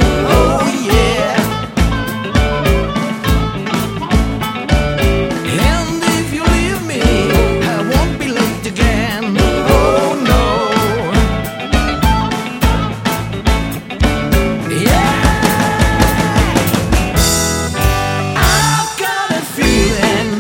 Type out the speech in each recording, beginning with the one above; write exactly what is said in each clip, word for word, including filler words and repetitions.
Oh yeah. And if you leave me, I won't be late again. Oh no. Yeah. I've got a feeling.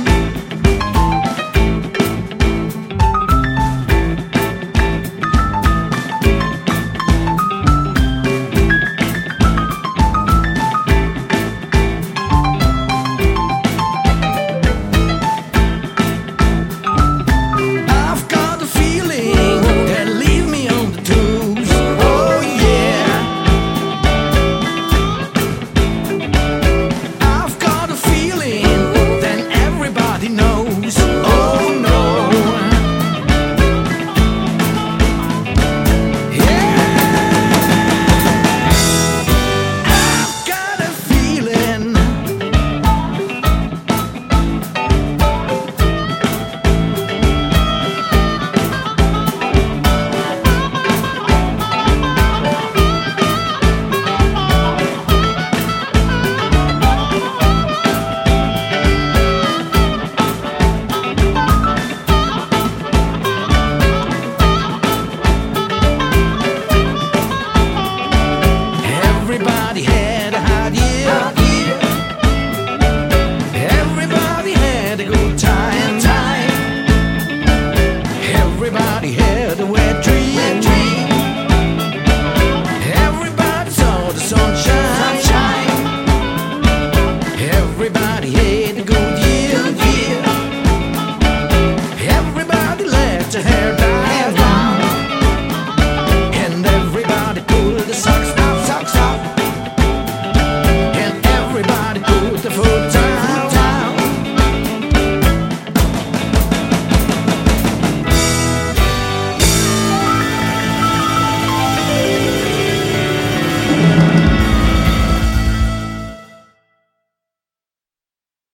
I've got a feeling that leave me on the tubes. Oh yeah. I've got a feeling that everybody knows. Oh no. Yeah. I've got a feeling. Everybody had a hot year. Everybody had a good time. time. Everybody had a wet dream. Everybody saw the sunshine.